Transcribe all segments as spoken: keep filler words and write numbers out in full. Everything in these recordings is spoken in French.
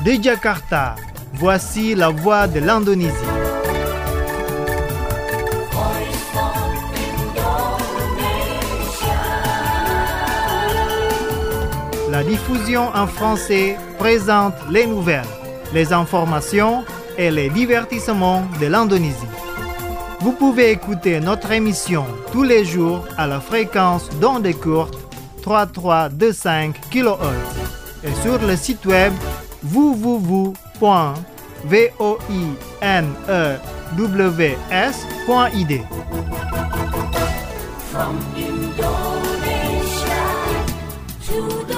De Jakarta, voici la voix de l'Indonésie. La diffusion en français présente les nouvelles, les informations et les divertissements de l'Indonésie. Vous pouvez écouter notre émission tous les jours à la fréquence d'ondes courtes trente-trois virgule vingt-cinq kilohertz et sur le site web w w w point voinews point i d. From Indonesia to the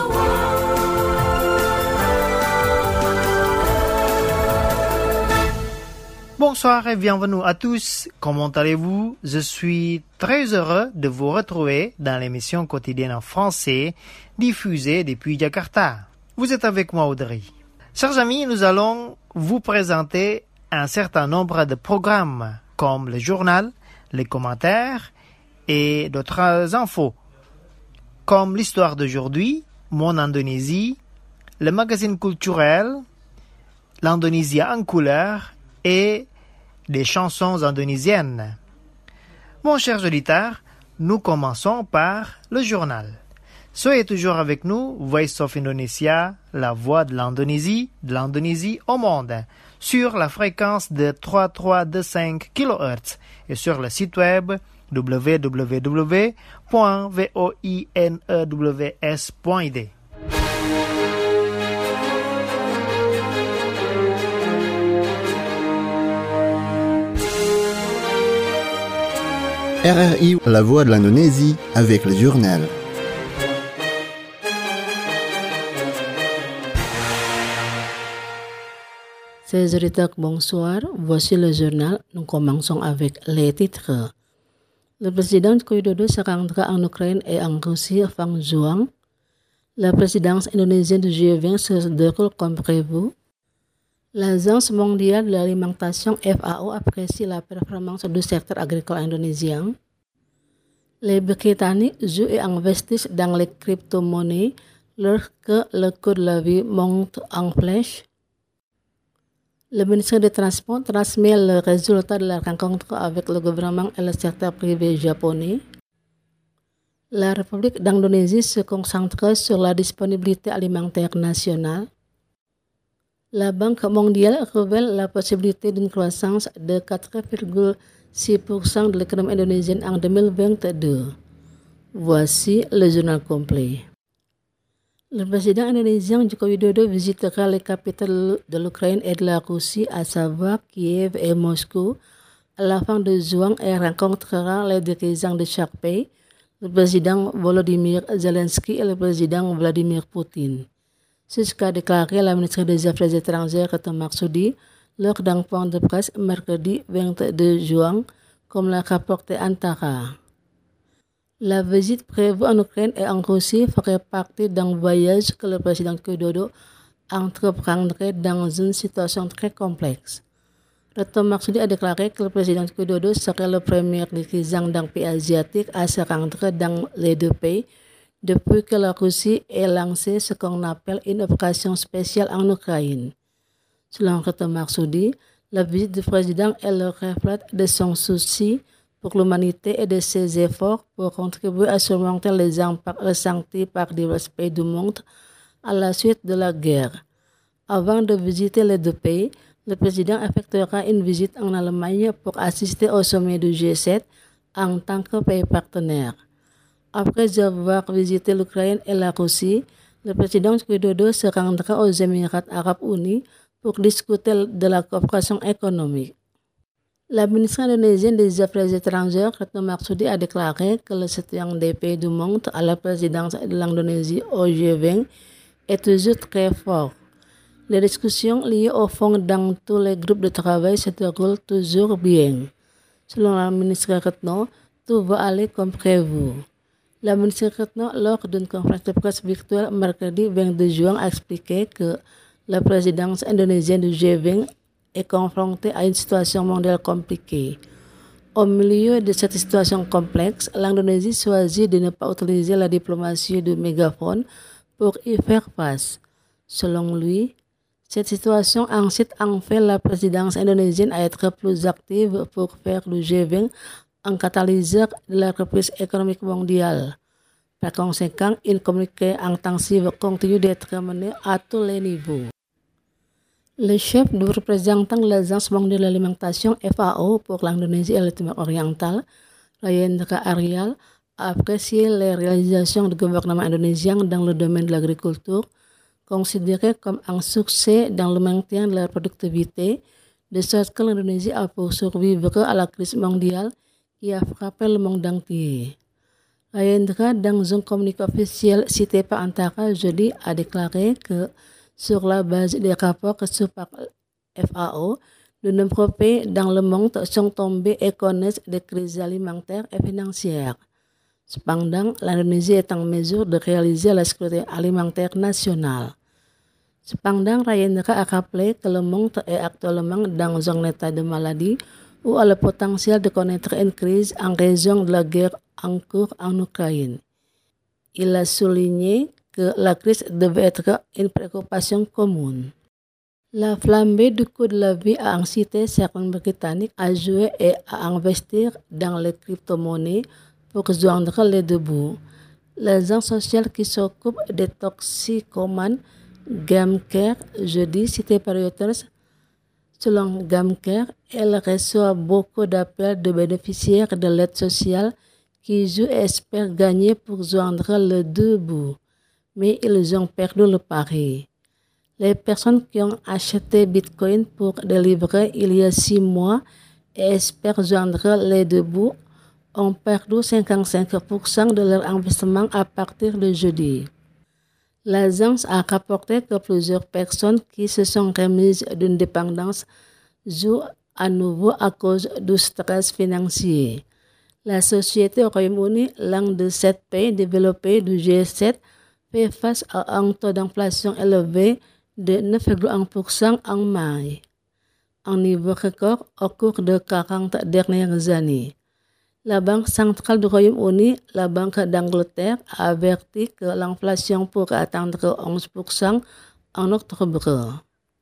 Bonsoir et bienvenue à tous. Comment allez-vous? Je suis très heureux de vous retrouver dans l'émission quotidienne en français diffusée depuis Jakarta. Vous êtes avec moi, Audrey. Chers amis, nous allons vous présenter un certain nombre de programmes comme le journal, les commentaires et d'autres infos, comme l'histoire d'aujourd'hui, Mon Indonésie, le magazine culturel, l'Indonésie en couleur et des chansons indonésiennes. Mon cher auditeur, nous commençons par le journal. Soyez toujours avec nous, Voice of Indonesia, la voix de l'Indonésie, de l'Indonésie au monde, sur la fréquence de trente-trois virgule vingt-cinq kilohertz et sur le site web w w w point voinews point i d. R R I, la voix de l'Indonésie, avec le journal. Chers auditeurs, bonsoir. Voici le journal. Nous commençons avec les titres. Le président Widodo se rendra en Ukraine et en Russie fin juin. La présidence indonésienne du G vingt se déroule comme prévu. L'Agence mondiale de l'alimentation F A O apprécie la performance du secteur agricole indonésien. Les Britanniques jouent et investissent dans les crypto-monnaies lorsque le coût de la vie monte en flèche. Le ministère des Transports transmet le résultat de la rencontre avec le gouvernement et le secteur privé japonais. La République d'Indonésie se concentre sur la disponibilité alimentaire nationale. La Banque mondiale révèle la possibilité d'une croissance de quatre virgule six pour cent de l'économie indonésienne en deux mille vingt-deux. Voici le journal complet. Le président indonésien Joko Widodo visitera les capitales de l'Ukraine et de la Russie, à savoir Kiev et Moscou, à la fin de juin et rencontrera les dirigeants de chaque pays, le président Volodymyr Zelensky et le président Vladimir Poutine. C'est ce qu'a déclaré la ministre des Affaires étrangères Retno Marsudi lors d'un point de presse mercredi vingt-deux juin, comme l'a rapporté Antara. La visite prévue en Ukraine et en Russie ferait partie d'un voyage que le président Widodo entreprendrait dans une situation très complexe. Retno Marsudi a déclaré que le président Widodo serait le premier dirigeant d'un pays asiatique à se rendre dans les deux pays depuis que la Russie ait lancé ce qu'on appelle une opération spéciale en Ukraine. Selon Retno Marsudi, la visite du président est le reflet de son souci pour l'humanité et de ses efforts pour contribuer à surmonter les impacts ressentis par divers pays du monde à la suite de la guerre. Avant de visiter les deux pays, le président effectuera une visite en Allemagne pour assister au sommet du G sept en tant que pays partenaire. Après avoir visité l'Ukraine et la Russie, le président Widodo se rendra aux Émirats arabes unis pour discuter de la coopération économique. La ministre indonésienne des Affaires étrangères, Retno Marsudi, a déclaré que le soutien des pays du monde à la présidence de l'Indonésie au G vingt est toujours très fort. Les discussions liées au fond dans tous les groupes de travail se déroulent toujours bien. Selon la ministre Retno, tout va aller comme prévu. La ministre Retno, lors d'une conférence de presse virtuelle mercredi vingt-deux juin, a expliqué que la présidence indonésienne du G vingt est confrontée à une situation mondiale compliquée. Au milieu de cette situation complexe, l'Indonésie choisit de ne pas utiliser la diplomatie du mégaphone pour y faire face. Selon lui, Cette situation incite en fait la présidence indonésienne à être plus active pour faire du G vingt un catalyseur de la reprise économique mondiale. Par conséquent, une communication intensive continue d'être menée à tous les niveaux. Le chef du représentant de l'Agence mondiale de l'alimentation F A O pour l'Indonésie et le Timor oriental, Rayendra Arial, a apprécié les réalisations du gouvernement indonésien dans le domaine de l'agriculture, considéré comme un succès dans le maintien de la productivité, de sorte que l'Indonésie a pu survivre à la crise mondiale qui a frappé le monde entier. Rayendra, dans un communiqué officiel cité par Antara jeudi, a déclaré que sur la base des rapports reçus par F A O, de nombreux pays dans le monde sont tombés et connaissent des crises alimentaires et financières. Cependant, l'Indonésie est en mesure de réaliser la sécurité alimentaire nationale. Cependant, Rayendra a rappelé que le monde est actuellement dans un état de maladie ou a le potentiel de connaître une crise en raison de la guerre en cours en Ukraine. Il a souligné que la crise devait être une préoccupation commune. La flambée du coût de la vie a incité certains Britanniques à jouer et à investir dans les crypto-monnaies pour joindre les deux bouts. L'agence sociale qui s'occupe des toxicomanes, Gamcare, jeudi cité par Reuters, selon Gamcare, elle reçoit beaucoup d'appels de bénéficiaires de l'aide sociale qui jouent et espèrent gagner pour joindre les deux bouts. Mais ils ont perdu le pari. Les personnes qui ont acheté Bitcoin pour délivrer il y a six mois et espèrent joindre les deux bouts ont perdu cinquante-cinq pour cent de leur investissement à partir de jeudi. L'agence a rapporté que plusieurs personnes qui se sont remises d'une dépendance jouent à nouveau à cause du stress financier. La société au Royaume-Uni, l'un de sept pays développés du G sept, fait face à un taux d'inflation élevé de neuf virgule un pour cent en mai, un niveau record au cours de quarante dernières années. La Banque centrale du Royaume-Uni, la Banque d'Angleterre, a averti que l'inflation pourrait atteindre onze pour cent en octobre.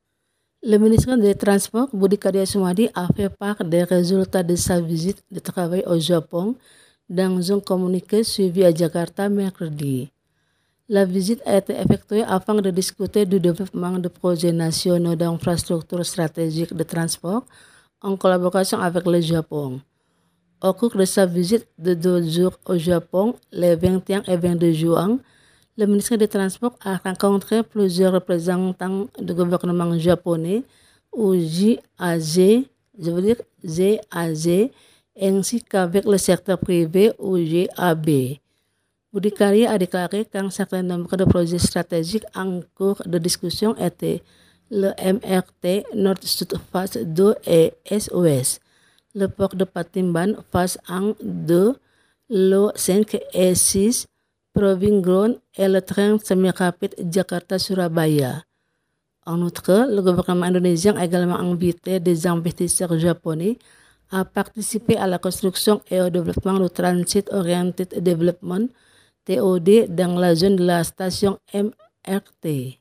Le ministre des Transports, Budi Karya Sumadi, a fait part des résultats de sa visite de travail au Japon dans un communiqué suivi à Jakarta mercredi. La visite a été effectuée afin de discuter du développement de projets nationaux d'infrastructures stratégiques de transport en collaboration avec le Japon. Au cours de sa visite de deux jours au Japon, les vingt et un et vingt-deux juin, le ministre des Transports a rencontré plusieurs représentants du gouvernement japonais ou J A Z, je veux dire J A Z, ainsi qu'avec le secteur privé ou J A B. Budi Karya a déclaré qu'un certain nombre de projets stratégiques en cours de discussion étaient le M R T Nord-Sud phase deux et S O S, le port de Patimban phase un, deux, l'O cinq et six, Proving Ground et le train semi-rapide Jakarta-Surabaya. En outre, le gouvernement indonésien a également invité des investisseurs japonais à participer à la construction et au développement du Transit Oriented Development T O D dans la zone de la station M R T.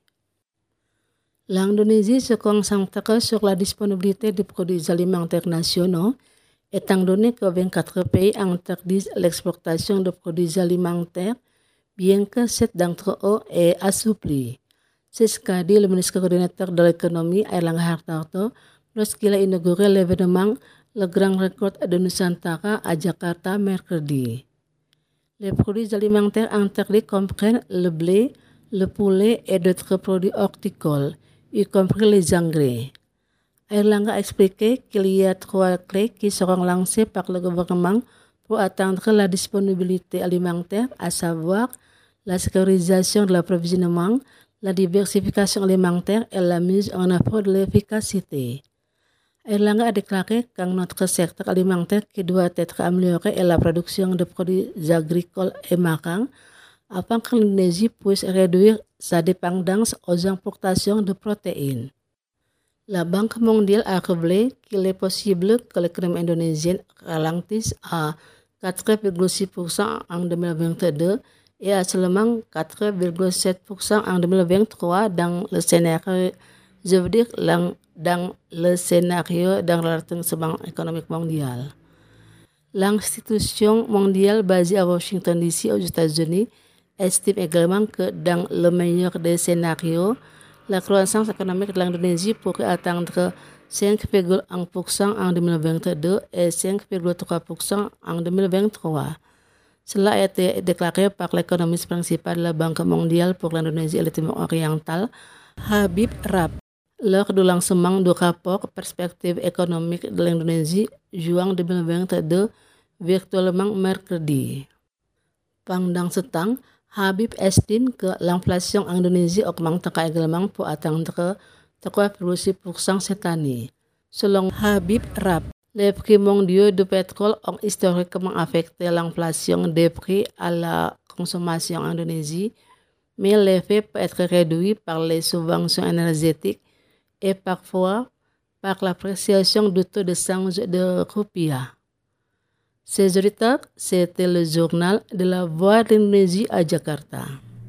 L'Indonésie se concentre sur la disponibilité des produits alimentaires nationaux, étant donné que vingt-quatre pays interdisent l'exportation de produits alimentaires, bien que sept d'entre eux aient assoupli. C'est ce qu'a dit le ministre coordinateur de l'économie, Airlangga Hartarto, lorsqu'il a inauguré l'événement Le Grand Record de Nusantara à Jakarta mercredi. Les produits alimentaires interdits comprennent le blé, le poulet et d'autres produits horticoles, y compris les engrais. Airlangga a expliqué qu'il y a trois clés qui seront lancées par le gouvernement pour atteindre la disponibilité alimentaire, à savoir la sécurisation de l'approvisionnement, la diversification alimentaire et la mise en œuvre de l'efficacité. Airlangga a déclaré qu'un notre secteur alimentaire qui doit être amélioré est la production de produits agricoles et marins, afin que l'Indonésie puisse réduire sa dépendance aux importations de protéines. La Banque mondiale a révélé qu'il est possible que l'économie indonésienne ralentisse à quatre virgule six pour cent en deux mille vingt-deux et à seulement quatre virgule sept pour cent en deux mille vingt-trois dans le scénario Je veux dire dans le scénario d'un redressement économique mondial. L'institution mondiale basée à Washington D C aux États-Unis estime également que dans le meilleur des scénarios, la croissance économique de l'Indonésie pourrait atteindre cinq virgule un pour cent en deux mille vingt-deux et cinq virgule trois pour cent en deux mille vingt-trois. Cela a été déclaré par l'économiste principal de la Banque mondiale pour l'Indonésie et le Timor oriental, Habib Raab, lors du lancement du rapport Perspective économique de l'Indonésie, juin deux mille vingt-deux, virtuellement mercredi. Pendant ce temps, Habib estime que l'inflation en Indonésie augmentera également pour atteindre trois virgule six pour cent cette année. Selon Habib Raab, les prix mondiaux du pétrole ont historiquement affecté l'inflation des prix à la consommation en Indonésie, mais l'effet peut être réduit par les subventions énergétiques et parfois par l'appréciation du taux de change de rupiah. Ces auditeurs, c'était le journal de la Voix de l'Indonésie à Jakarta.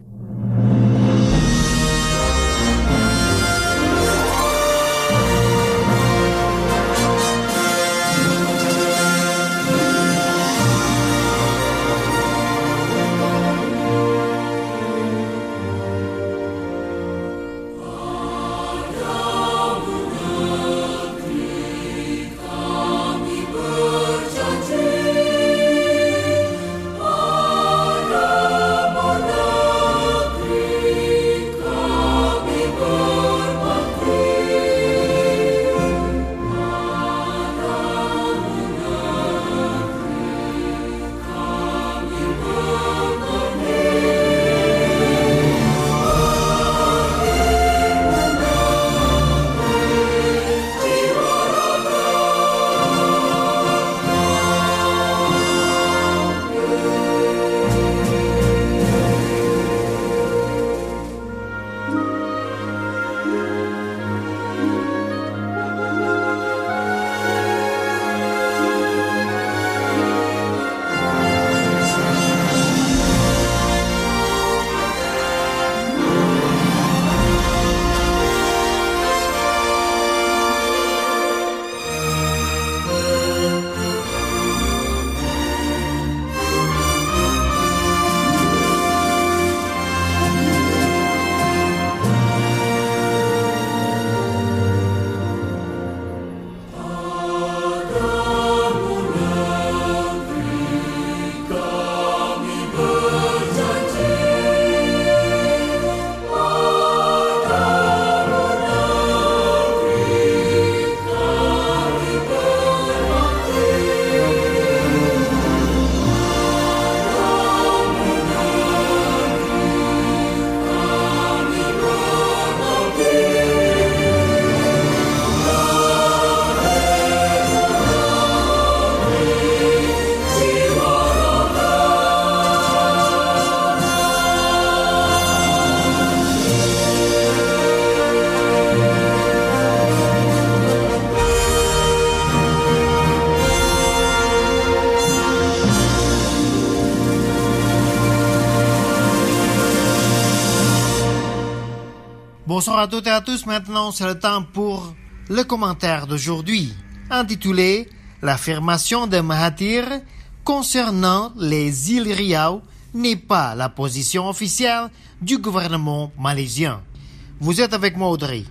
Bonsoir à toutes et à tous, maintenant c'est le temps pour le commentaire d'aujourd'hui, intitulé « L'affirmation de Mahathir concernant les îles Riau n'est pas la position officielle du gouvernement malaisien ». Vous êtes avec moi Audrey.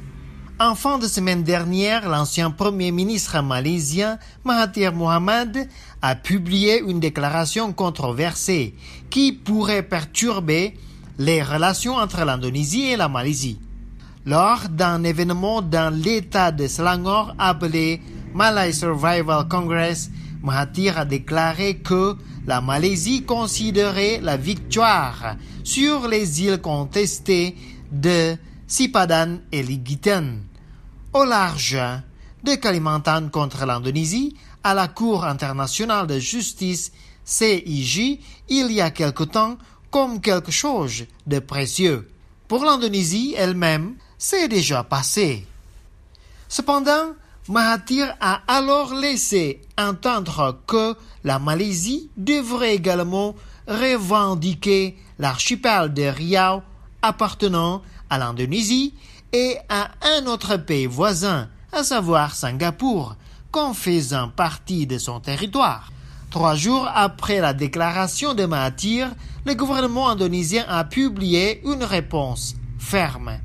En fin de semaine dernière, l'ancien premier ministre malaisien Mahathir Mohamad a publié une déclaration controversée qui pourrait perturber les relations entre l'Indonésie et la Malaisie. Lors d'un événement dans l'état de Selangor appelé Malay Survival Congress, Mahathir a déclaré que la Malaisie considérait la victoire sur les îles contestées de Sipadan et Ligitan, au large de Kalimantan contre l'Indonésie, à la Cour internationale de justice C I J il y a quelque temps comme quelque chose de précieux. Pour l'Indonésie elle-même, c'est déjà passé. Cependant, Mahathir a alors laissé entendre que la Malaisie devrait également revendiquer l'archipel de Riau appartenant à l'Indonésie et à un autre pays voisin, à savoir Singapour, comme faisant partie de son territoire. Trois jours après la déclaration de Mahathir, le gouvernement indonésien a publié une réponse ferme.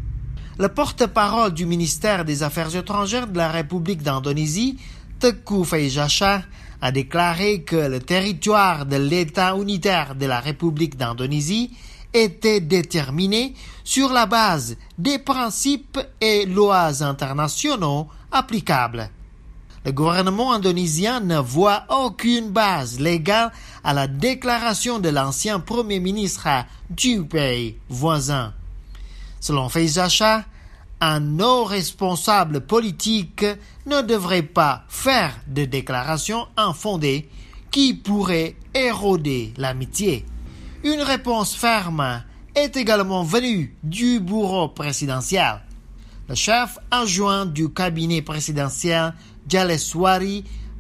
Le porte-parole du ministère des Affaires étrangères de la République d'Indonésie, Teuku Faizasyah, a déclaré que le territoire de l'État unitaire de la République d'Indonésie était déterminé sur la base des principes et lois internationaux applicables. Le gouvernement indonésien ne voit aucune base légale à la déclaration de l'ancien Premier ministre du pays voisin. Selon Faizasyah, un haut responsable politique ne devrait pas faire de déclarations infondées qui pourraient éroder l'amitié. Une réponse ferme est également venue du bureau présidentiel. Le chef adjoint du cabinet présidentiel, Jaleswari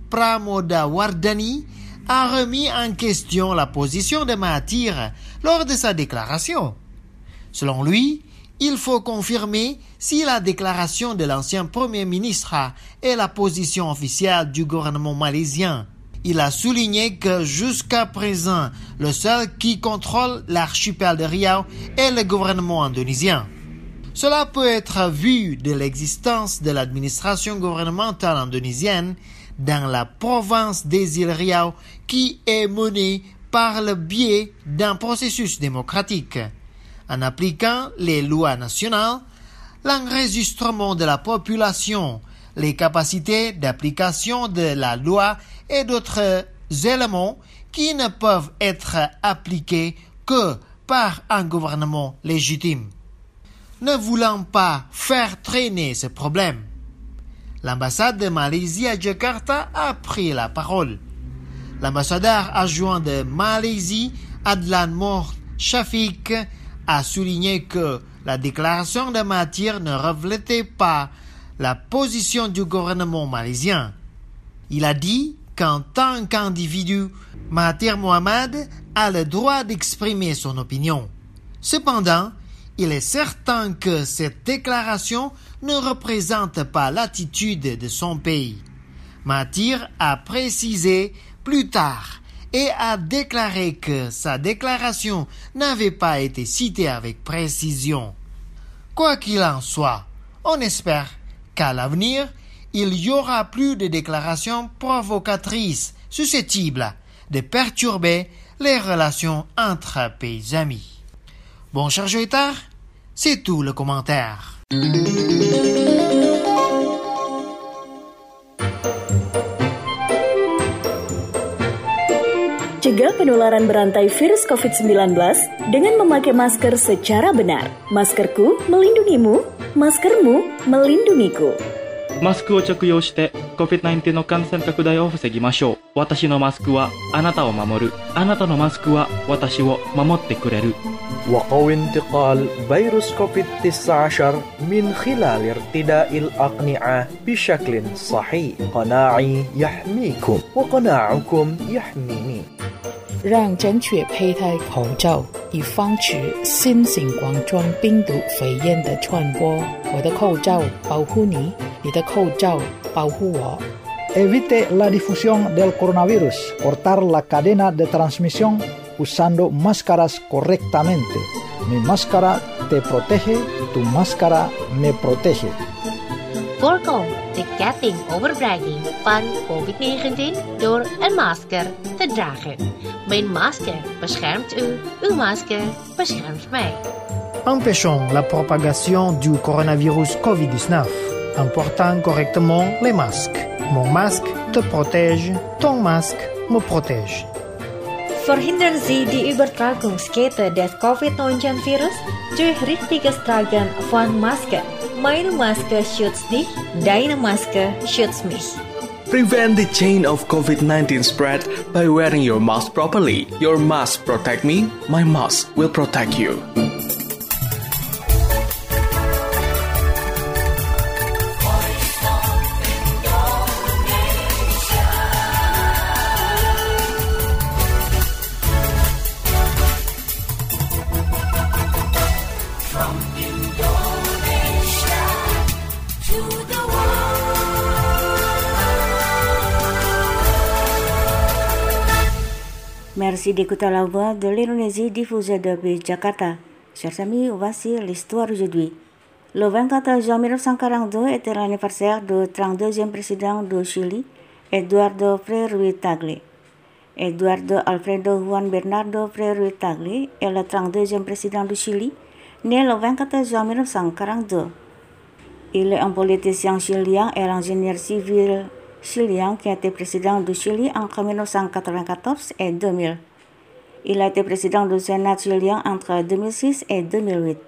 Pramodawardhani, a remis en question la position de Mahathir lors de sa déclaration. Selon lui, il faut confirmer si la déclaration de l'ancien Premier ministre est la position officielle du gouvernement malaisien. Il a souligné que jusqu'à présent, le seul qui contrôle l'archipel de Riau est le gouvernement indonésien. Cela peut être vu de l'existence de l'administration gouvernementale indonésienne dans la province des îles Riau qui est menée par le biais d'un processus démocratique. En appliquant les lois nationales, l'enregistrement de la population, les capacités d'application de la loi et d'autres éléments qui ne peuvent être appliqués que par un gouvernement légitime. Ne voulant pas faire traîner ce problème, l'ambassade de Malaisie à Jakarta a pris la parole. L'ambassadeur adjoint de Malaisie, Adlan Moh Shafiq, a souligné que la déclaration de Mahathir ne reflétait pas la position du gouvernement malaisien. Il a dit qu'en tant qu'individu, Mahathir Mohamad a le droit d'exprimer son opinion. Cependant, il est certain que cette déclaration ne représente pas l'attitude de son pays. Mahathir a précisé plus tard et a déclaré que sa déclaration n'avait pas été citée avec précision. Quoi qu'il en soit, on espère qu'à l'avenir, il y aura plus de déclarations provocatrices susceptibles de perturber les relations entre pays amis. Bon, cher Joëtar, c'est tout le commentaire. Cegah penularan berantai virus covid sembilan belas dengan memakai masker secara benar. Maskerku melindungimu, maskermu melindungiku. マスクを着用して コビッドナインティーン の感染拡大を防ぎましょう。私のマスクはあなたを守る。あなたのマスクは私を守ってくれる。 وقو انتقال فيروس كوفيد تسعة عشر من خلال ارتداء الأقنعة بشكل صحيح. قناعي يحميكم وقناعكم يحميني. 让正确佩戴口罩，以防止新型冠状病毒肺炎的传播。我的口罩保护你，你的口罩保护我。 Evite la difusión del coronavirus. Cortar la cadena de transmisión usando máscaras correctamente. Mi máscara te protege, tu máscara me protege. Voorkom de ketting overbreiding van covid negentien door een masker te dragen. Mijn masker beschermt u, uw masker beschermt mij. Empêchons la propagation du coronavirus covid dix-neuf en portant correctement les masques. Mon masque te protège, ton masque me protège. Verhindern Sie die Übertragungskette des covid neunzehn virus durch richtiges Tragen von Maske. Meine Maske schützt dich, deine Maske schützt mich. Prevent the chain of covid nineteen spread by wearing your mask properly. Your mask protect me, my mask will protect you. Merci d'écouter la voix de l'Indonésie diffusée depuis Jakarta. Chers amis, voici l'histoire aujourd'hui. Le vingt-quatre juin mille neuf cent quarante-deux était l'anniversaire du trente-deuxième président du Chili, Eduardo Frei Ruiz-Tagle. Eduardo Alfredo Juan Bernardo Frei Ruiz-Tagle est le trente-deuxième président du Chili, né le vingt-quatre juin mille neuf cent quarante-deux. Il est un politicien chilien et ingénieur civil chilien qui a été président du Chili entre mille neuf cent quatre-vingt-quatorze et deux mille. Il a été président du Sénat chilien entre deux mille six et deux mille huit.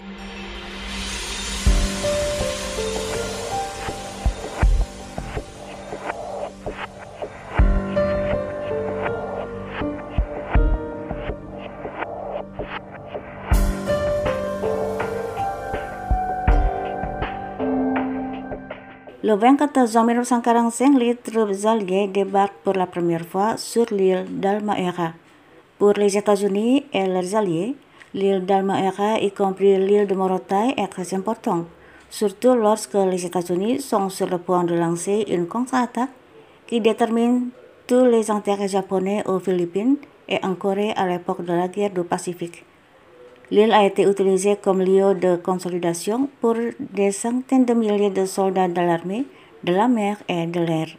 Le vingt-quatre juin mille neuf cent quarante-cinq, les troupes alliées débarquent pour la première fois sur l'île d'Halmahera. Pour les États-Unis et leurs alliés, l'île d'Halmahera, y compris l'île de Morotai, est très importante, surtout lorsque les États-Unis sont sur le point de lancer une contre-attaque qui détermine tous les intérêts japonais aux Philippines et en Corée à l'époque de la guerre du Pacifique. L'île a été utilisée comme lieu de consolidation pour des centaines de milliers de soldats de l'armée, de la mer et de l'air.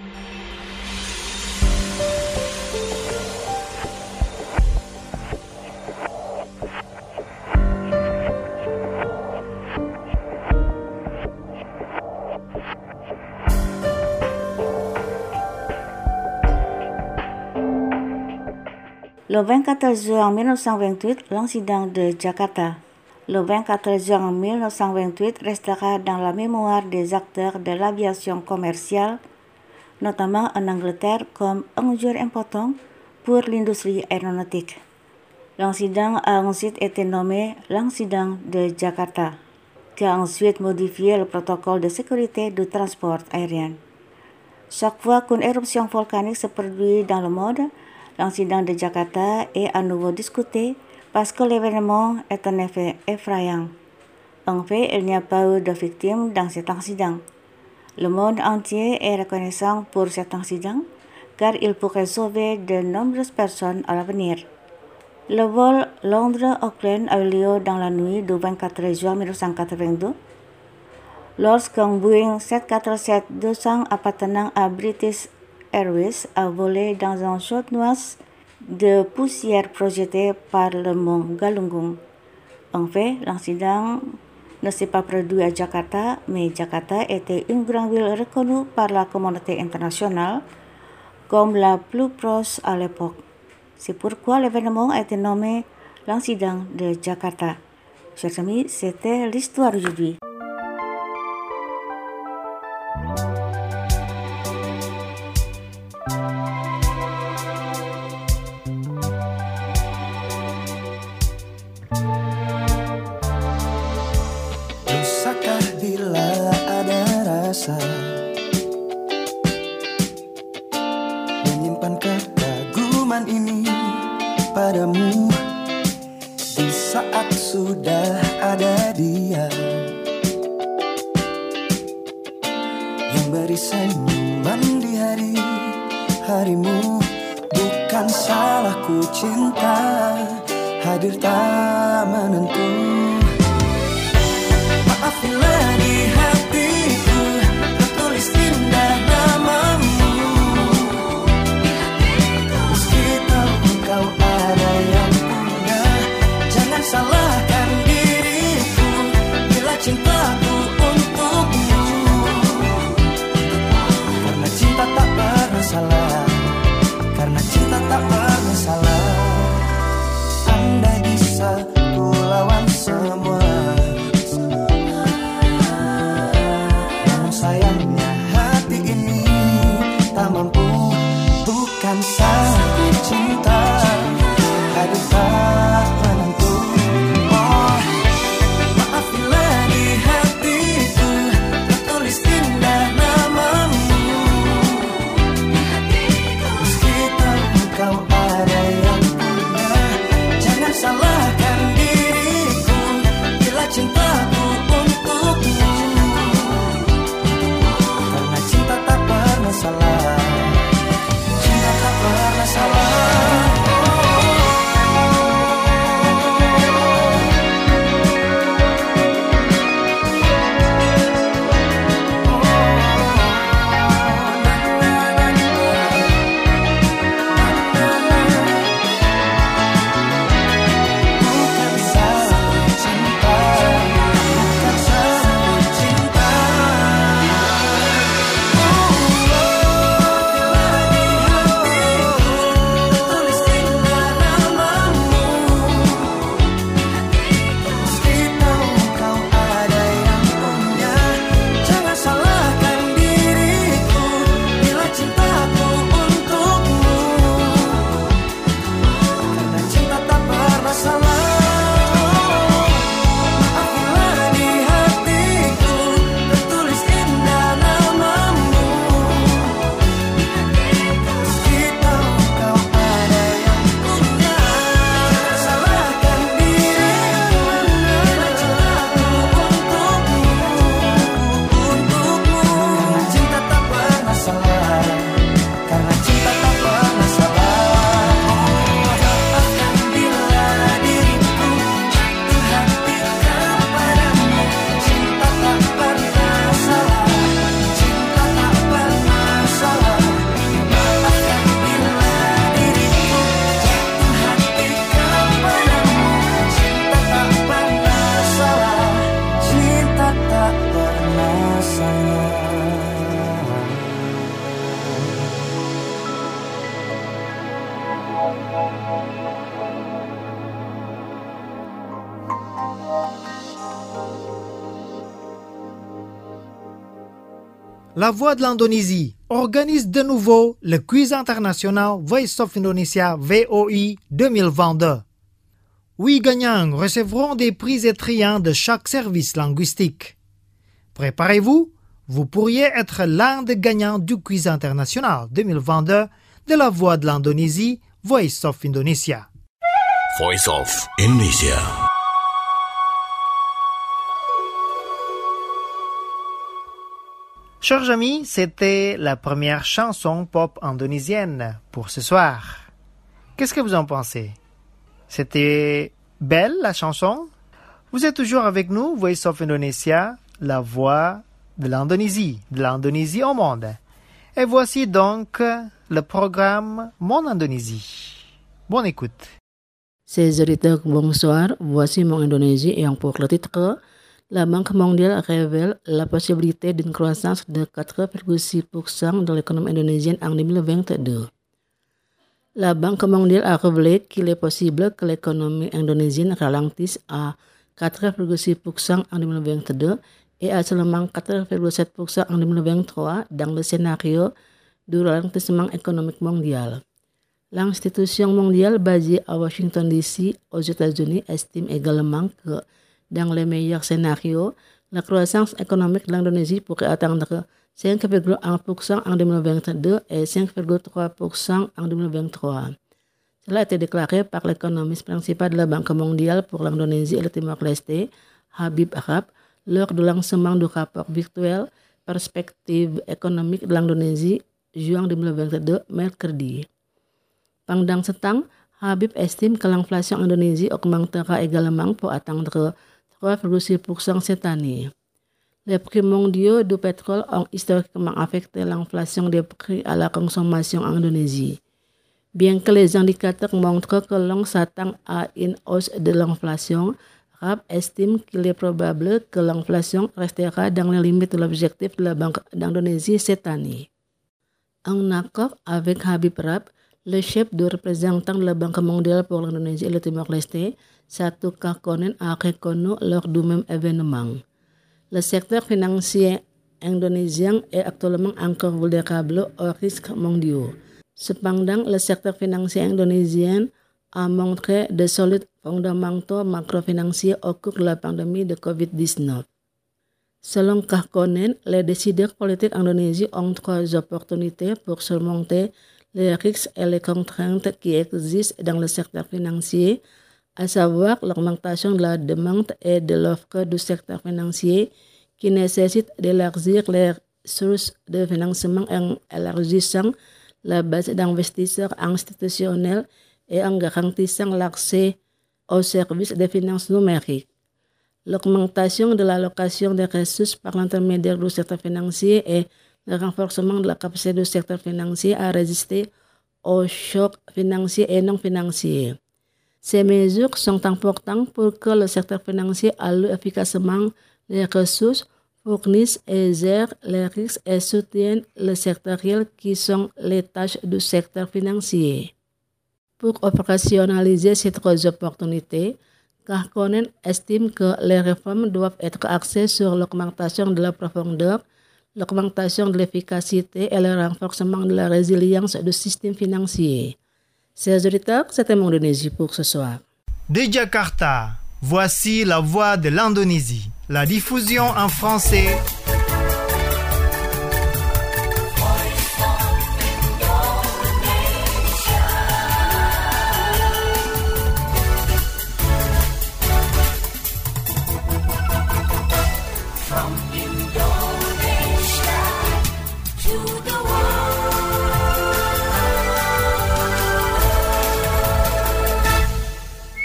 Le vingt-quatre juin mille neuf cent vingt-huit, l'incident de Jakarta. Le vingt-quatre juin mille neuf cent vingt-huit restera dans la mémoire des acteurs de l'aviation commerciale, notamment en Angleterre, comme un jour important pour l'industrie aéronautique. L'incident a ensuite été nommé l'incident de Jakarta, qui a ensuite modifié le protocole de sécurité du transport aérien. Chaque fois qu'une éruption volcanique se produit dans le monde, l'incident de Jakarta est à nouveau discuté parce que l'événement est un effet effrayant. En fait, il n'y a pas eu de victimes dans cet incident. Le monde entier est reconnaissant pour cet incident car il pourrait sauver de nombreuses personnes à l'avenir. Le vol Londres-Auckland a eu lieu dans la nuit du vingt-quatre juin mille neuf cent quatre-vingt-deux lorsqu'un Boeing sept cent quatre-vingt-sept deux cents appartenant à British Airways a volé dans un champ de nuages de poussière projeté par le mont Galunggung. En fait, l'incident ne s'est pas produit à Jakarta, mais Jakarta était une grande ville reconnue par la communauté internationale comme la plus proche à l'époque. C'est pourquoi l'événement a été nommé l'incident de Jakarta. Chers amis, c'était l'histoire aujourd'hui. Dosakah bila ada rasa menyimpan kekaguman ini padamu di saat sudah ada dia yang beri senyuman di hari-harimu. Bukan salahku cinta hadir tak menentu. Maaf bila di hatiku tertulis indah namamu. Meski tahu engkau ada yang punya, jangan salahkan diriku bila cintaku untukmu. Karena cinta tak pernah salah, karena cinta tak pernah salah. Andai bisa ku lawan semua, namun sayangnya hati ini tak mampu. Bukan salahku cinta hadir tak menentu. Oh, maaf bila di hatiku tertulis indah namamu. Meski tahu engkau ada yang punya, jangan salahkan diriku bila cintaku untukmu. Karena cinta tak pernah salah, cinta tak pernah salah. La Voix de l'Indonésie organise de nouveau le quiz international Voice of Indonesia V O I deux mille vingt-deux. Huit gagnants recevront des prix étriens de chaque service linguistique. Préparez-vous, vous pourriez être l'un des gagnants du quiz international deux mille vingt-deux de La Voix de l'Indonésie Voice of Indonesia. Voice of Indonesia. Chers amis, c'était la première chanson pop indonésienne pour ce soir. Qu'est-ce que vous en pensez? C'était belle la chanson? Vous êtes toujours avec nous, Voice of Indonesia, la voix de l'Indonésie, de l'Indonésie au monde. Et voici donc le programme Mon Indonésie. Bonne écoute. Ces auditeurs, bonsoir. Voici Mon Indonésie et pour le titre, la Banque mondiale révèle la possibilité d'une croissance de quatre virgule six pour cent de l'économie indonésienne en deux mille vingt-deux. La Banque mondiale a révélé qu'il est possible que l'économie indonésienne ralentisse à quatre virgule six pour cent en deux mille vingt-deux et à seulement quatre virgule sept pour cent en deux mille vingt-trois dans le scénario du ralentissement économique mondial. L'institution mondiale basée à Washington D C aux États-Unis estime également que dans les meilleurs scénarios, la croissance économique de l'Indonésie pourrait atteindre cinq virgule un pour cent en deux mille vingt-deux et cinq virgule trois pour cent en deux mille vingt-trois. Cela a été déclaré par l'économiste principal de la Banque mondiale pour l'Indonésie et le Timor-Leste, Habib Arab, lors du lancement du rapport virtuel Perspective économique de l'Indonésie, juin deux mille vingt-deux, mercredi. Pendant ce temps, Habib estime que l'inflation indonésie augmentera également pour atteindre trois virgule six pour cent cette année. Les prix mondiaux du pétrole ont historiquement affecté l'inflation des prix à la consommation en Indonésie. Bien que les indicateurs montrent que l'on s'attend à une hausse de l'inflation, Rab estime qu'il est probable que l'inflation restera dans les limites de l'objectif de la Banque d'Indonésie cette année. En accord avec Habib Rab, le chef du représentant de la Banque mondiale pour l'Indonésie et le Timor-Leste, Satu Kakkonen, a reconnu lors du même événement. Le secteur financier indonésien est actuellement encore vulnérable aux risques mondiaux. Cependant, le secteur financier indonésien a montré de solides fondamentaux macrofinanciers au cours de la pandémie de covid dix-neuf. Selon Kakkonen, les décideurs politiques indonésiens ont trois opportunités pour surmonter les risques et les contraintes qui existent dans le secteur financier, à savoir l'augmentation de la demande et de l'offre du secteur financier qui nécessite d'élargir les sources de financement en élargissant la base d'investisseurs institutionnels et en garantissant l'accès aux services de finances numériques. L'augmentation de l'allocation des ressources par l'intermédiaire du secteur financier et le renforcement de la capacité du secteur financier à résister aux chocs financiers et non financiers. Ces mesures sont importantes pour que le secteur financier alloue efficacement les ressources, fournisse et gère les risques et soutienne le secteur réel qui sont les tâches du secteur financier. Pour opérationnaliser ces trois opportunités, Kakkonen estime que les réformes doivent être axées sur l'augmentation de la profondeur, l'augmentation de l'efficacité et le renforcement de la résilience du système financier. Chers auditeurs, c'était Mon Indonésie pour ce soir. De Jakarta, voici la voix de l'Indonésie. La diffusion en français.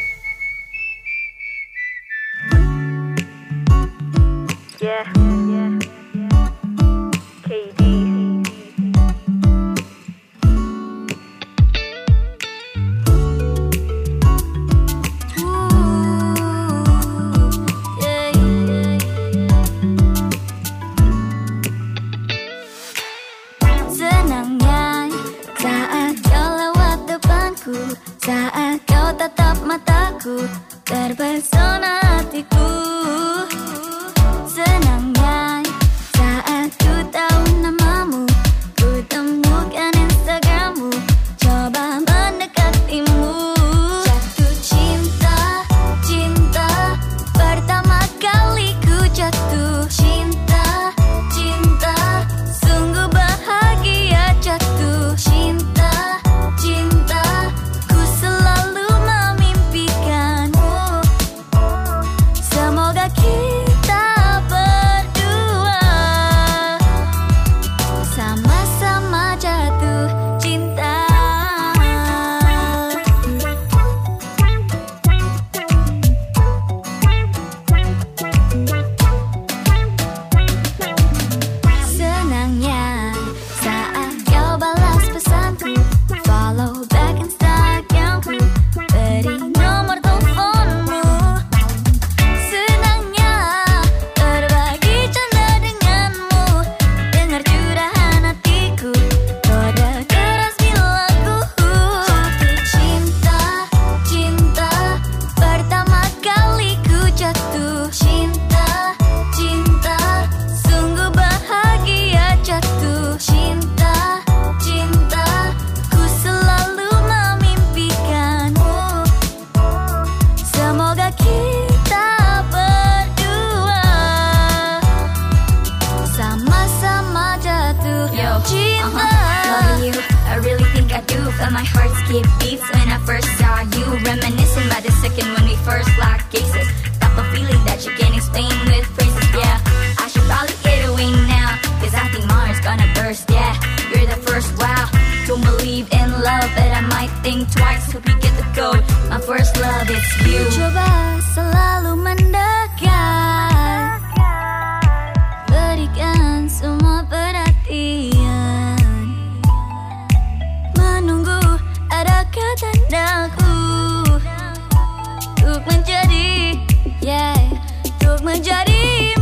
Yeah, yeah. but my heart skipped beats when I first saw you. Reminiscing by the second when we first locked cases. Got the feeling that you can't explain with phrases, yeah. I should probably get away now, cause I think my heart's gonna burst, yeah. You're the first, wow. Don't believe in love, but I might think twice. Hope you get the code. My first love, it's you. Coba selalu mendekat, berikan semua perhatian, menunggu adakah tandaku untuk menjadi, yeah, untuk menjadi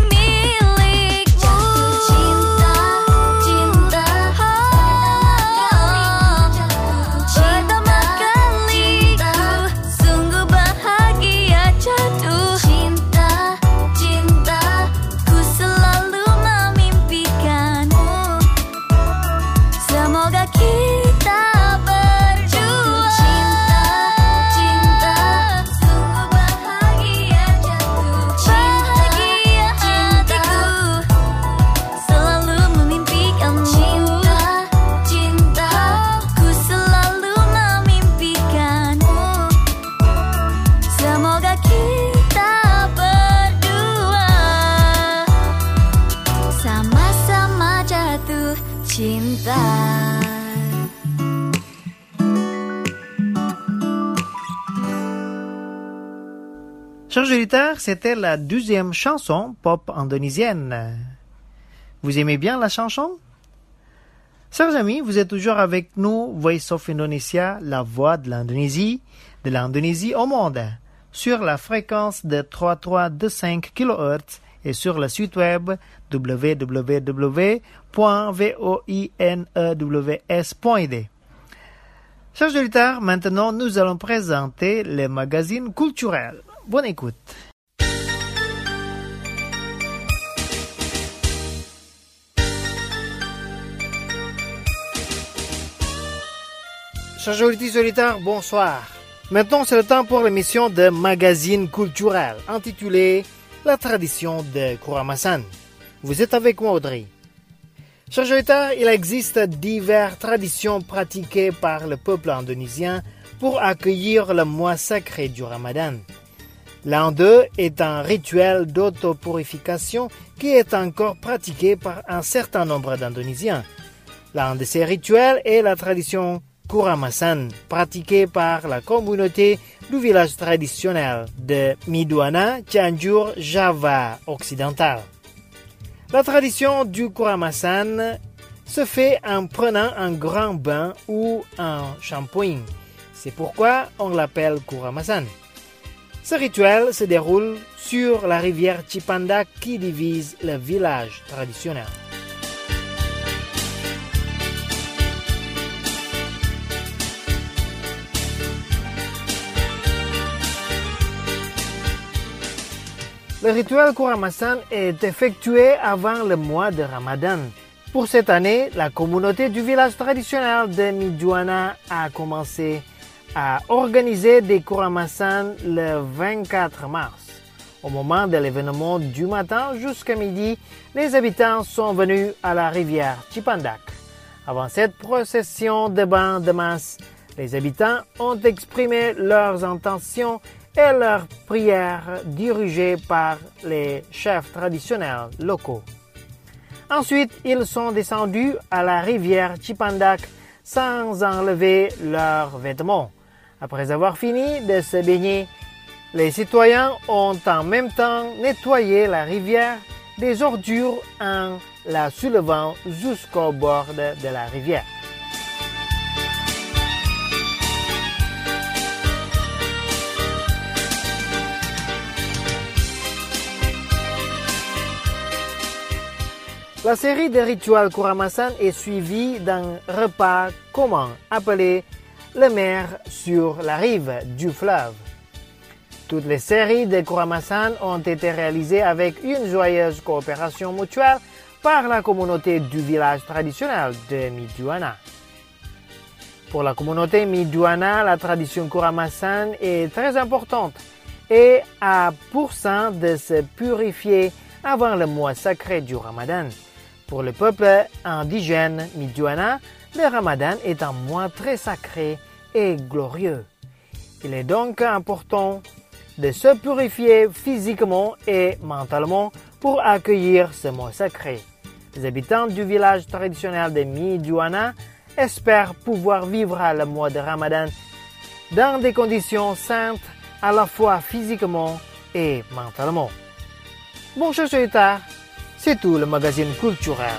Chers auditeurs, c'était la deuxième chanson pop indonésienne. Vous aimez bien la chanson? Chers amis, vous êtes toujours avec nous, Voice of Indonesia, la voix de l'Indonésie, de l'Indonésie au monde, sur la fréquence de trois mille trois cent vingt-cinq kilohertz et sur le site web w w w point voinews point d. Chers auditeurs, maintenant nous allons présenter les magazines culturels. Bonne écoute. Chers auditeurs, bonsoir. Maintenant, c'est le temps pour l'émission de magazine culturel intitulée La tradition de Kuramasan. Vous êtes avec moi, Audrey. Chers auditeurs, il existe diverses traditions pratiquées par le peuple indonésien pour accueillir le mois sacré du Ramadan. L'un d'eux est un rituel d'autopurification qui est encore pratiqué par un certain nombre d'Indonésiens. L'un de ces rituels est la tradition Kuramasan, pratiquée par la communauté du village traditionnel de Miduana, Cianjur, Java occidental. La tradition du Kuramasan se fait en prenant un grand bain ou un shampoing. C'est pourquoi on l'appelle Kuramasan. Ce rituel se déroule sur la rivière Cipandak qui divise le village traditionnel. Le rituel Kuramasan est effectué avant le mois de Ramadan. Pour cette année, la communauté du village traditionnel de Miduana a commencé à organiser des Kuramasan le vingt-quatre mars. Au moment de l'événement du matin jusqu'à midi, les habitants sont venus à la rivière Cipandak. Avant cette procession de bain de masse, les habitants ont exprimé leurs intentions et leurs prières dirigées par les chefs traditionnels locaux. Ensuite, ils sont descendus à la rivière Cipandak sans enlever leurs vêtements. Après avoir fini de se baigner, les citoyens ont en même temps nettoyé la rivière des ordures en la soulevant jusqu'au bord de la rivière. La série de rituels Kuramasan est suivie d'un repas commun appelé le mer sur la rive du fleuve. Toutes les séries de Kuramasan ont été réalisées avec une joyeuse coopération mutuelle par la communauté du village traditionnel de Miduana. Pour la communauté Miduana, la tradition Kuramasan est très importante et a pour sein de se purifier avant le mois sacré du Ramadan. Pour le peuple indigène Miduana, le Ramadan est un mois très sacré et glorieux. Il est donc important de se purifier physiquement et mentalement pour accueillir ce mois sacré. Les habitants du village traditionnel de Mijuana espèrent pouvoir vivre le mois de Ramadan dans des conditions saines à la fois physiquement et mentalement. Bon, chers auditeurs, c'est tout le magazine culturel.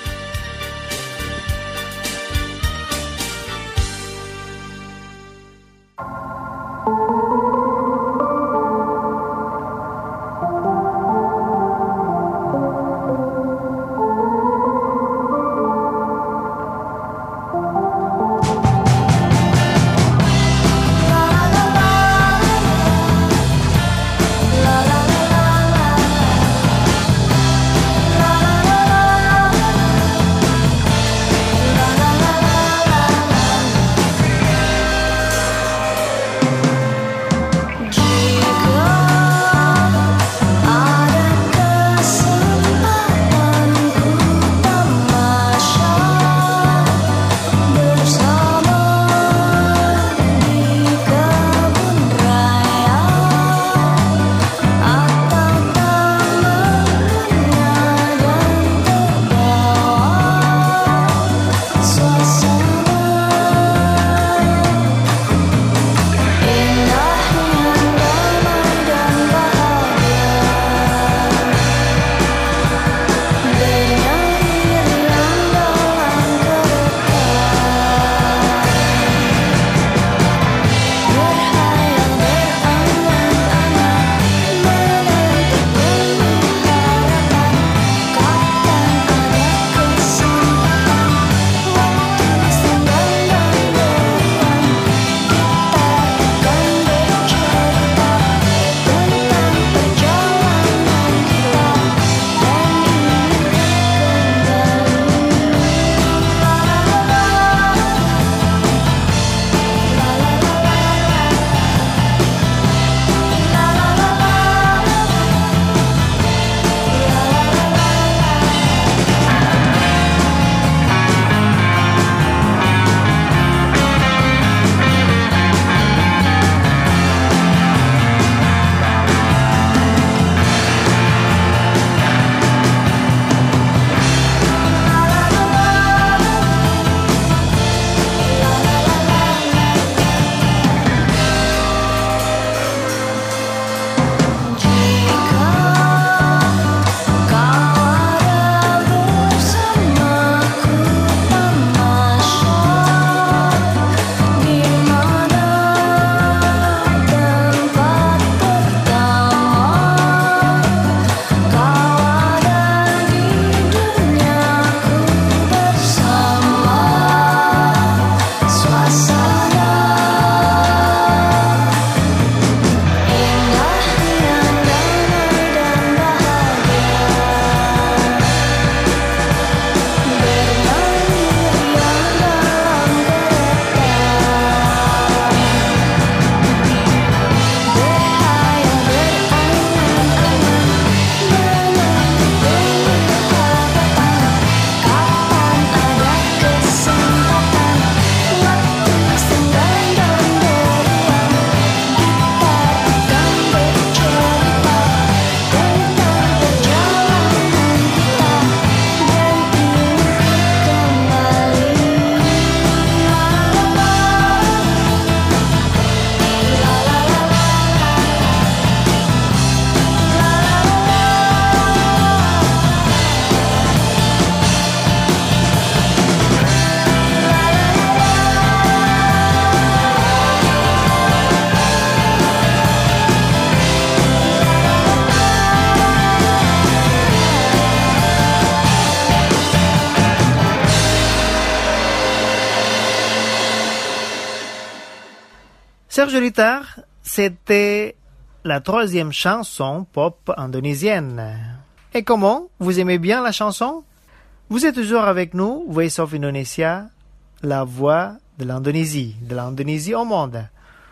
Serge Ritar, c'était la troisième chanson pop indonésienne. Et comment? Vous aimez bien la chanson? Vous êtes toujours avec nous, Voice of Indonesia, la voix de l'Indonésie, de l'Indonésie au monde.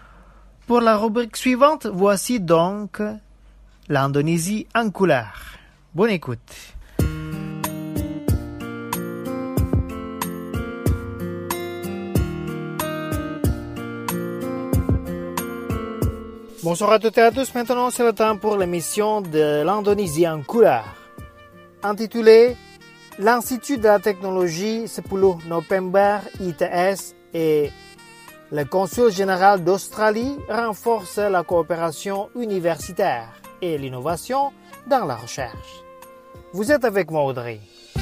Pour la rubrique suivante, voici donc l'Indonésie en couleur. Bonne écoute. Bonsoir à toutes et à tous. Maintenant, c'est le temps pour l'émission de l'Indonésie en couleur. Intitulée L'Institut de la technologie sepuluh November I T S et le Consul général d'Australie renforcent la coopération universitaire et l'innovation dans la recherche. Vous êtes avec moi, Audrey.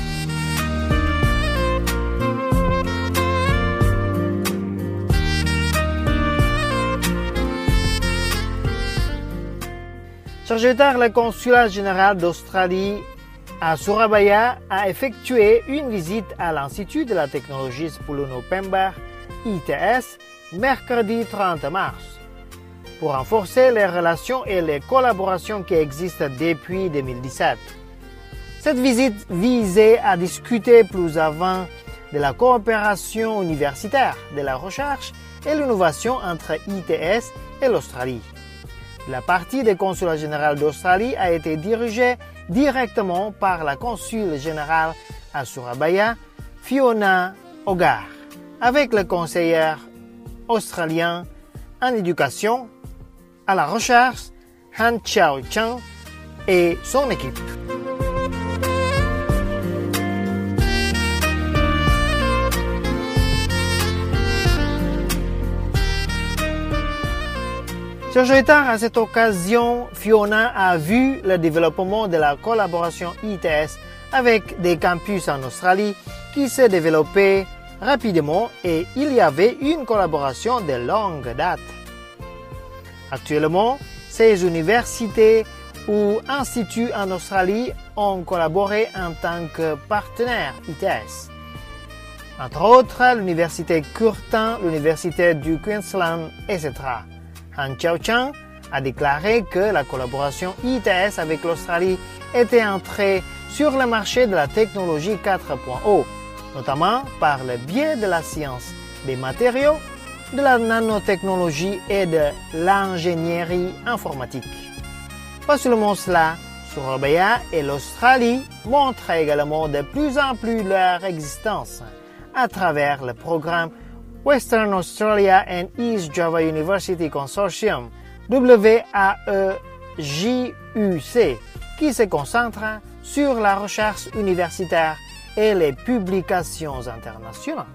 Chargé d'art, le consulat général d'Australie à Surabaya a effectué une visite à l'Institut de la technologie sepuluh November I T S mercredi trente mars pour renforcer les relations et les collaborations qui existent depuis deux mille dix-sept. Cette visite visait à discuter plus avant de la coopération universitaire, de la recherche et l'innovation entre I T S et l'Australie. La partie du consulat général d'Australie a été dirigée directement par la consul générale à Surabaya, Fiona Ogar, avec le conseiller australien en éducation, à la recherche, Han Chao Chang et son équipe. Chargé d'art, à cette occasion, Fiona a vu le développement de la collaboration I T S avec des campus en Australie qui se développaient rapidement et il y avait une collaboration de longue date. Actuellement, ces universités ou instituts en Australie ont collaboré en tant que partenaires I T S. Entre autres, l'université Curtin, l'université du Queensland, et cetera. Han Chao Chang a déclaré que la collaboration I T S avec l'Australie était entrée sur le marché de la technologie quatre point zéro, notamment par le biais de la science des matériaux, de la nanotechnologie et de l'ingénierie informatique. Pas seulement cela, Surabaya et l'Australie montrent également de plus en plus leur existence à travers le programme Western Australia and East Java University Consortium, W A E J U C, qui se concentre sur la recherche universitaire et les publications internationales.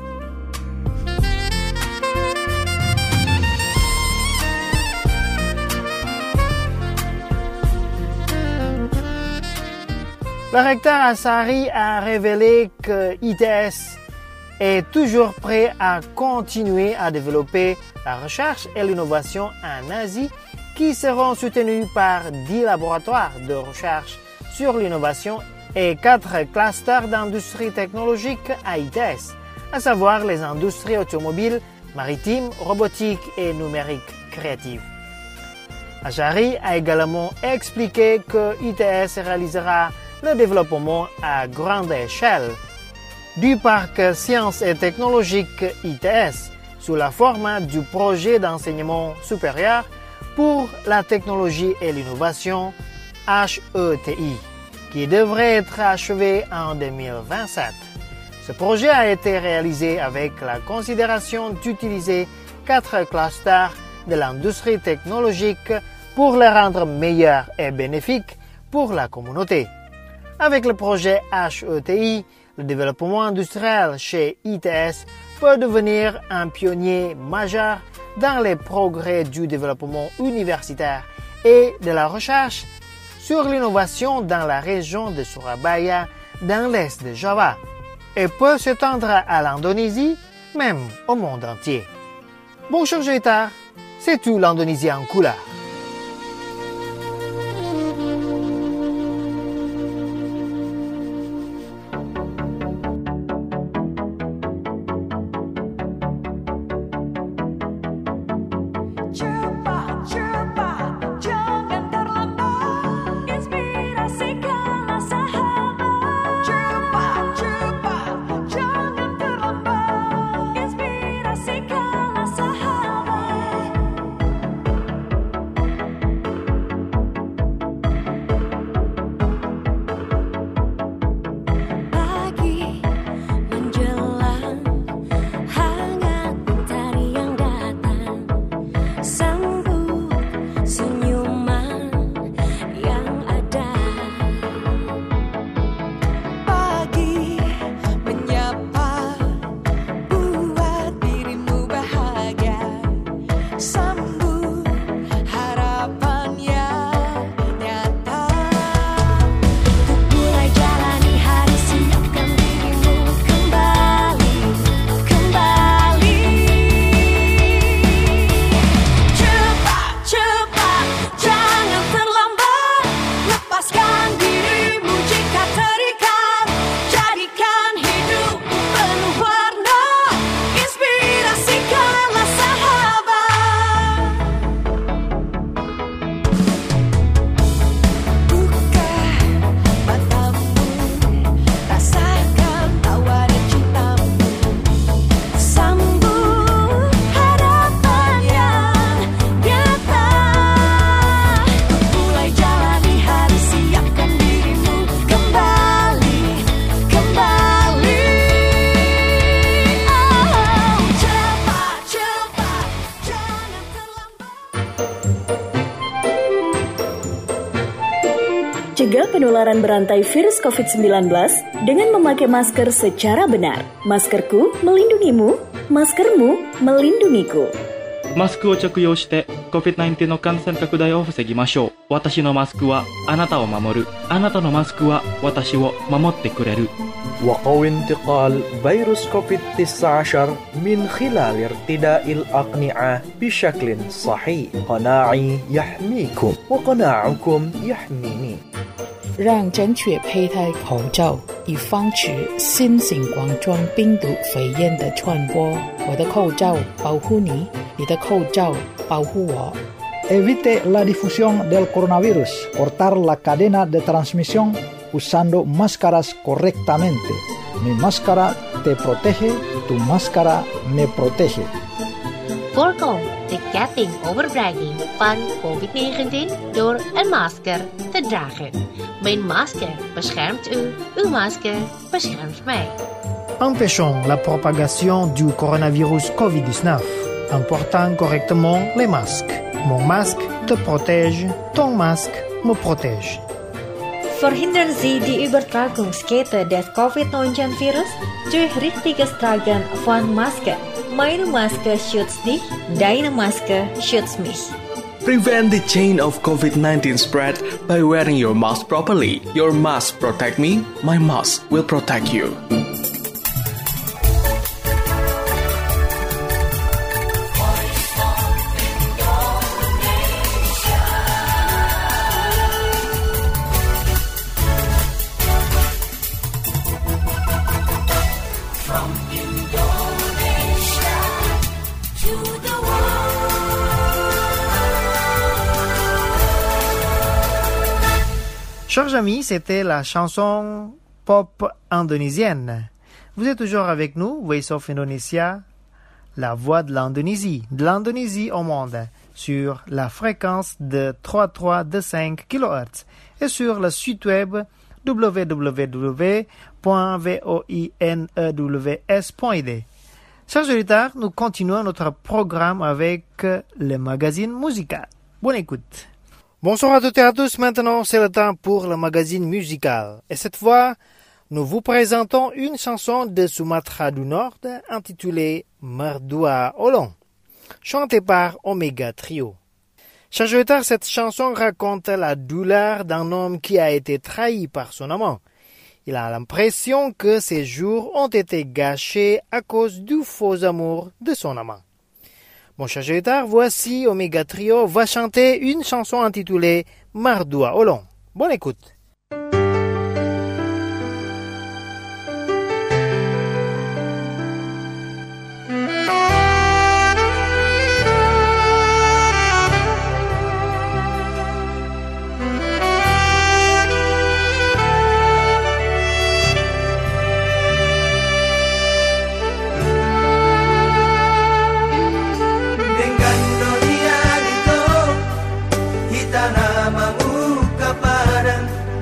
Le recteur Assari a révélé que I T S est toujours prêt à continuer à développer la recherche et l'innovation en Asie qui seront soutenus par dix laboratoires de recherche sur l'innovation et quatre clusters d'industries technologiques à I T S, à savoir les industries automobiles, maritimes, robotiques et numériques créatives. Achari a également expliqué que I T S réalisera le développement à grande échelle du parc sciences et technologiques I T S sous la forme du projet d'enseignement supérieur pour la technologie et l'innovation H E T I, qui devrait être achevé en deux mille vingt-sept. Ce projet a été réalisé avec la considération d'utiliser quatre clusters de l'industrie technologique pour les rendre meilleurs et bénéfiques pour la communauté. Avec le projet H E T I, le développement industriel chez I T S peut devenir un pionnier majeur dans les progrès du développement universitaire et de la recherche sur l'innovation dans la région de Surabaya, dans l'est de Java, et peut s'étendre à l'Indonésie, même au monde entier. Bonjour Jeta, c'est tout l'Indonésie en couleur. mencegah penularan berantai virus covid sembilan belas dengan memakai masker secara benar. Maskerku melindungimu, maskermu melindungiku. マスクを着用して コビッドナインティーン の感染拡大を防ぎましょう。私のマスクはあなたを守る。あなたのマスクは私を守ってくれる。 وقوي انتقال فيروس كوفيد تسعة عشر من خلال ارتداء الأقنعة بشكل صحيح. قناعي يحميكم وقناعكم يحميني. 让正确佩戴口罩，以防止新型冠状病毒肺炎的传播。我的口罩保护你，你的口罩保护我。 Evite la difusión del coronavirus. Cortar la cadena de transmisión usando máscaras correctamente. Mi máscara te protege, tu máscara me protege. Voorkom de ketting overbrenging van covid negentien door een masker te dragen. Mijn masker beschermt u, uw masker beschermt mij. Empêchons la propagation du coronavirus covid dix-neuf en portant correctement les masques. Mon masque te protège, ton masque me protège. Verhindern Sie die Übertragungskette des covid neunzehn Virus durch richtiges Tragen von Maske. Meine Maske schützt dich, deine Maske schützt mich. Prevent the chain of COVID nineteen spread by wearing your mask properly. Your mask protect me, my mask will protect you. Chers amis, c'était la chanson pop indonésienne. Vous êtes toujours avec nous, Voice of Indonesia, la voix de l'Indonésie, de l'Indonésie au monde, sur la fréquence de trois virgule trois deux cinq kilohertz et sur le site web w w w point voinews point i d. Chers auditeurs, nous continuons notre programme avec le magazine musical. Bonne écoute. Bonsoir à toutes et à tous, maintenant c'est le temps pour le magazine musical. Et cette fois, nous vous présentons une chanson de Sumatra du Nord intitulée Merdua Olong, chantée par Omega Trio. Chers auditeurs, cette chanson raconte la douleur d'un homme qui a été trahi par son amant. Il a l'impression que ses jours ont été gâchés à cause du faux amour de son amant. Bon, chers auditeurs, voici Omega Trio va chanter une chanson intitulée Merdua Olong. Bonne écoute. Namamu kaparan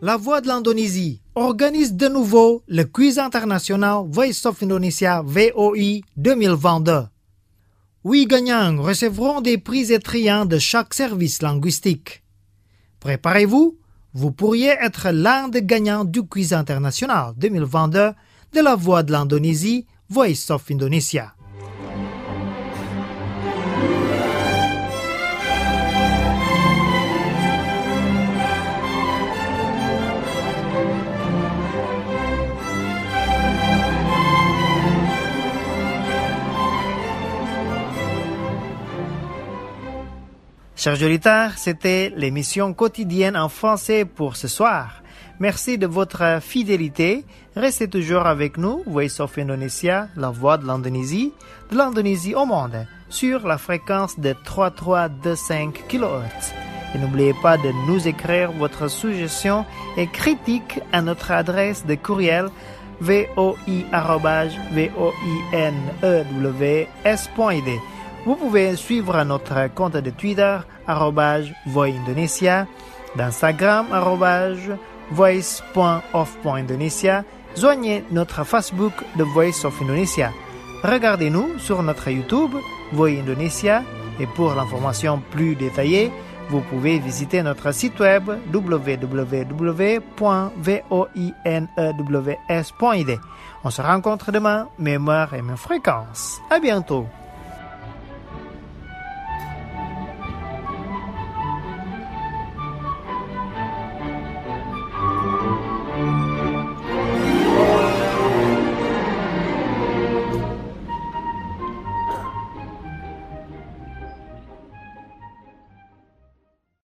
La Voix de l'Indonésie organise de nouveau le quiz international Voice of Indonesia V O I deux mille vingt-deux. Huit gagnants recevront des prix étriens de chaque service linguistique. Préparez-vous, vous pourriez être l'un des gagnants du quiz international deux mille vingt-deux de La Voix de l'Indonésie Voice of Indonesia. Chers auditeurs, c'était l'émission quotidienne en français pour ce soir. Merci de votre fidélité. Restez toujours avec nous, Voice of Indonesia, la voix de l'Indonésie, de l'Indonésie au monde, sur la fréquence de trois mille trois cent vingt-cinq kilohertz. Et n'oubliez pas de nous écrire votre suggestion et critique à notre adresse de courriel voi arobase voinewes point id. Vous pouvez suivre notre compte de Twitter, arrobase voindonesia, d'Instagram, arrobase voice.of.indonesia. Joignez notre Facebook de Voice of Indonesia. Regardez-nous sur notre YouTube, Voix Indonesia, et pour l'information plus détaillée, vous pouvez visiter notre site web w w w point voinewes point id. On se rencontre demain, même heure et même fréquence. À bientôt!